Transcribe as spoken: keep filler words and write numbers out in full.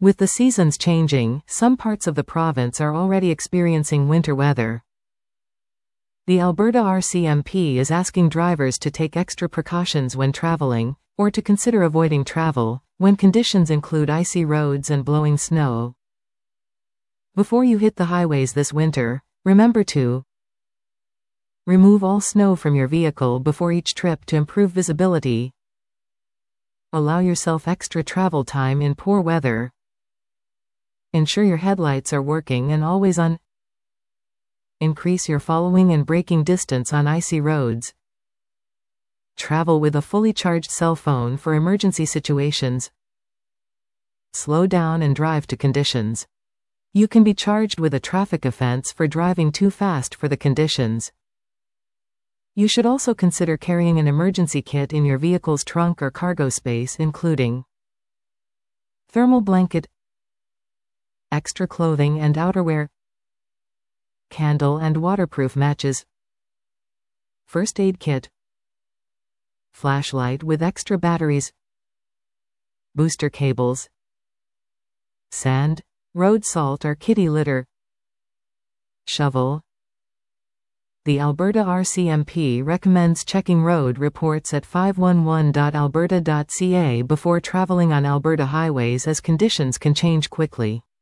With the seasons changing, some parts of the province are already experiencing winter weather. The Alberta R C M P is asking drivers to take extra precautions when traveling, or to consider avoiding travel, when conditions include icy roads and blowing snow. Before you hit the highways this winter, remember to remove all snow from your vehicle before each trip to improve visibility. Allow yourself extra travel time in poor weather. Ensure your headlights are working and always on. Increase your following and braking distance on icy roads. Travel with a fully charged cell phone for emergency situations. Slow down and drive to conditions. You can be charged with a traffic offense for driving too fast for the conditions. You should also consider carrying an emergency kit in your vehicle's trunk or cargo space, including thermal blanket, extra clothing and outerwear, candle and waterproof matches, first aid kit, flashlight with extra batteries, booster cables, sand, road salt or kitty litter, shovel. The Alberta R C M P recommends checking road reports at five one one dot alberta dot c a before traveling on Alberta highways as conditions can change quickly.